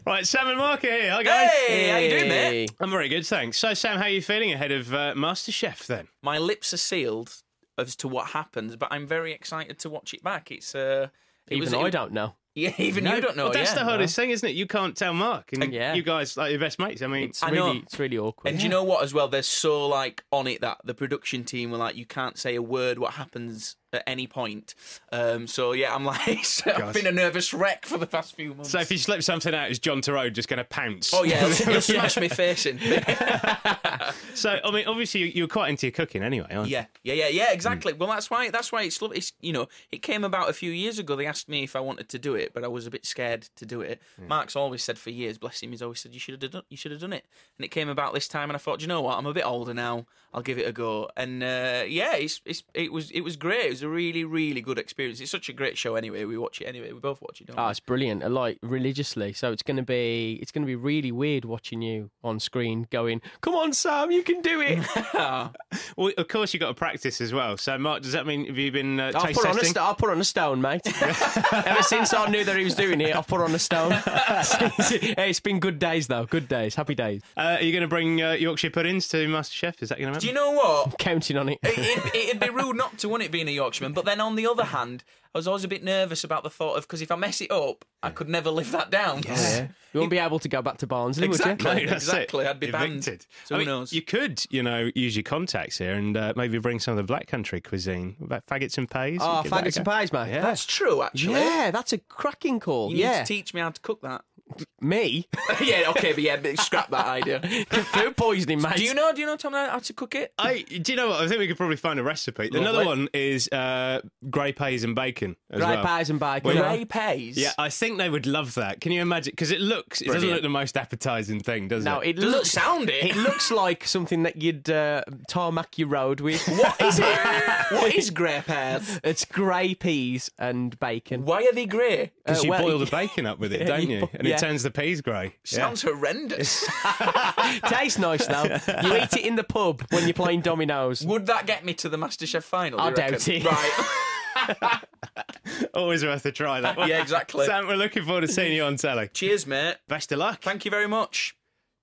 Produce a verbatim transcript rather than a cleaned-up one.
Right, Sam and Mark are here. Hi, guys. Hey, how you doing, mate? I'm very good, thanks. So, Sam, how are you feeling ahead of uh, MasterChef, then? My lips are sealed as to what happens, but I'm very excited to watch it back. It's uh, it Even was, I it, don't know. Yeah, even No, you don't know. Well, that's yeah. the hardest thing, isn't it? You can't tell Mark. And Yeah. you guys, like, your best mates. I mean, It's I really, know. it's really awkward. And do you know what, as well? They're so, like, on it that the production team were like, you can't say a word what happens at any point. Um, so, yeah, I'm like, so I've been a nervous wreck for the past few months. so if you slip something out, is John Turreau just going to pounce? Oh, yeah, he'll, he'll smash me face in. So, I mean, obviously, you- you're quite into your cooking anyway, aren't you? Yeah, yeah, yeah, yeah, exactly. Well, that's why. That's why it's lovely. It's, you know, it came about a few years ago. They asked me if I wanted to do it, but I was a bit scared to do it. Mark's always said for years, bless him, he's always said you should have done, you should have done it. And it came about this time, and I thought, do you know what? I'm a bit older now. I'll give it a go. And uh, yeah, it's, it's it was it was great. It was a really really good experience. It's such a great show. Anyway, we watch it anyway. We both watch it. Don't Oh, we? it's brilliant. I like religiously. So it's going to be it's going to be really weird watching you on screen going, "Come on, Sam, you can do it." Well, of course, you've got to practice as well. So, Mark, does that mean, have you been uh, I'll taste put on a testing? st- I'll put on a stone, mate. Ever since I knew that he was doing it, I've put on a stone. Hey, it's been good days though. Good days, happy days. Uh, are you going to bring uh, Yorkshire puddings to MasterChef? Is that going to happen? Do you know what? Counting on it. it, it, it'd be rude not to, wouldn't it, being a Yorkshireman? But then on the other hand, I was always a bit nervous about the thought of, because if I mess it up, I could never live that down. Yeah. You won't be able to go back to Barnsley, would you? Exactly. No, that's exactly. it. I'd be banned. Evicted. So I who mean, knows? You could, you know, use your contacts here and uh, maybe bring some of the Black Country cuisine. What about faggots and pays? Oh, Give that a faggots and go. pies, mate. Yeah. That's true, actually. Yeah, that's a cracking call. You need yeah. to teach me how to cook that. Me? yeah, okay, but yeah, but scrap that idea. Food poisoning, mate. Do you know? Do you know, Tom, how to cook it? I, do you know what? I think we could probably find a recipe. Another Lovely. one is uh, grey peas and bacon as Grey well. pies and bacon. Well, Grey pays. Yeah, I think they would love that. Can you imagine? Because it looks, it doesn't Brilliant. look the most appetising thing, does No, it? it Doesn't looks sound it. It looks like something that you'd uh, tarmac your road with. What is it? What is grey pears? It's grey peas and bacon. Why are they grey? Because Uh, you well, boil the bacon up with it, yeah, don't you you? bo- And yeah. it turns the peas grey. Sounds horrendous. Tastes nice though. You eat it in the pub when you're playing dominoes. Would that get me to the MasterChef final? do I you doubt reckon? it. Right. Always worth a try, that one. Yeah, exactly. Sam, we're looking forward to seeing you on telly. Cheers, mate. Best of luck. Thank you very much.